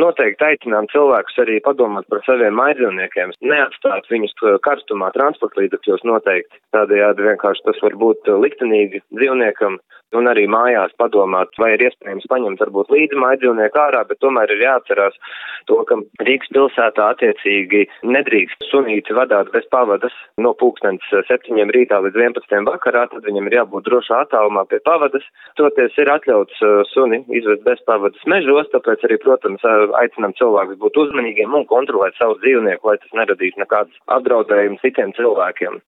noteikti aicinām cilvēkus arī padomāt par saviem mājdzīvniekiem, neatstāt viņus karstumā transporta līdzekļos noteikti. Tādējādi vienkārši tas var būt liktenīgi dzīvniekam un arī mājās padomāt, vai ir iespējams paņemt varbūt līdzi mājdzīvnieku ārā, bet tomēr ir jāatcerās to, ka Rīgas pilsētā attiecīgi nedrīkst sunīti vadāt bez pavadas no pulkstens 7 rītā līdz 11 vakarā, tad viņam ir jābūt drošā attālumā pie pavadas. Toties ir atļauts suni izvest bez pavadas mežos, tāpēc arī, protams, aicinām cilvēkus būt uzmanīgiem un kontrolēt savu dzīvnieku, lai tas neradītu nekādas apdraudējumus citiem cilvēkiem.